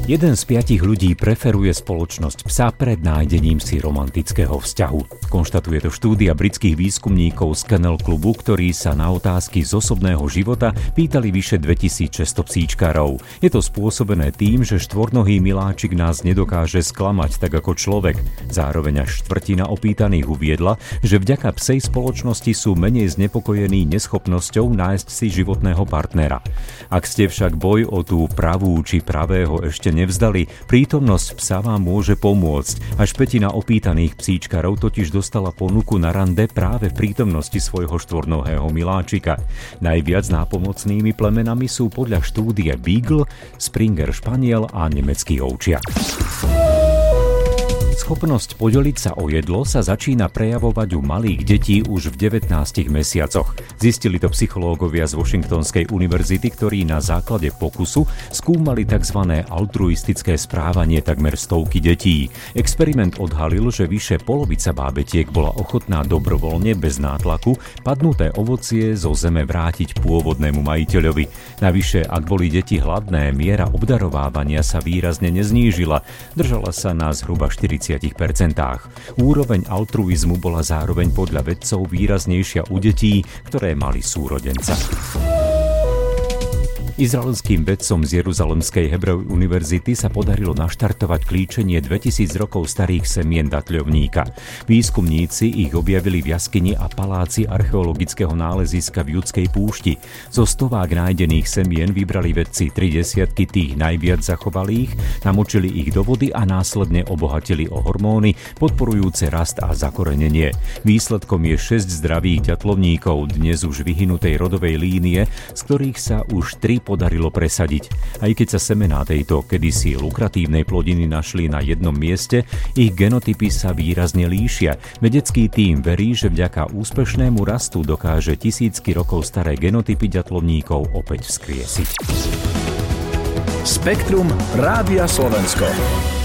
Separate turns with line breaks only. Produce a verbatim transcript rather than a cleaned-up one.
Jeden z piatich ľudí preferuje spoločnosť psa pred nájdením si romantického vzťahu. Konštatuje to štúdia britských výskumníkov z Kennel klubu, ktorí sa na otázky z osobného života pýtali vyše dvetisícšesťsto psíčkarov. Je to spôsobené tým, že štvornohý miláčik nás nedokáže sklamať tak ako človek. Zároveň až štvrtina opýtaných uviedla, že vďaka psej spoločnosti sú menej znepokojení neschopnosťou nájsť si životného partnera. Ak ste však boj o tú pravú či pravého ešte nevzdali, prítomnosť psa vám môže pomôcť. Až pätina opýtaných psíčkarov totiž dostala ponuku na rande práve v prítomnosti svojho štvornohého miláčika. Najviac nápomocnými plemenami sú podľa štúdie Beagle, Springer španiel a nemecký ovčiak. Schopnosť podeliť sa o jedlo sa začína prejavovať u malých detí už v devätnástich mesiacoch. Zistili to psychológovia z Washingtonskej univerzity, ktorí na základe pokusu skúmali tzv. Altruistické správanie takmer stovky detí. Experiment odhalil, že vyše polovica bábetiek bola ochotná dobrovoľne bez nátlaku padnuté ovocie zo zeme vrátiť pôvodnému majiteľovi. Navyše, ak boli deti hladné, miera obdarovávania sa výrazne neznížila. Držala sa na zhruba štyridsať percent. Úroveň altruizmu bola zároveň podľa vedcov výraznejšia u detí, ktoré mali súrodenca. Izraelským vedcom z Jeruzalemskej Hebrej univerzity sa podarilo naštartovať klíčenie dvetisíc rokov starých semien datľovníka. Výskumníci ich objavili v jaskyni a paláci archeologického náleziska v Judskej púšti. Zo stovák nájdených semien vybrali vedci tri desiatky tých najviac zachovalých, namočili ich do vody a následne obohatili o hormóny podporujúce rast a zakorenenie. Výsledkom je šesť zdravých ďatlovníkov, dnes už vyhynutej rodovej línie, z ktorých sa už tri podarilo presadiť. Aj keď sa semená tejto kedysi lukratívnej plodiny našli na jednom mieste, ich genotypy sa výrazne líšia. Vedecký tím verí, že vďaka úspešnému rastu dokáže tisícky rokov staré genotypy ďatlovníkov opäť vzkriesiť.
Spektrum Rádia Slovensko.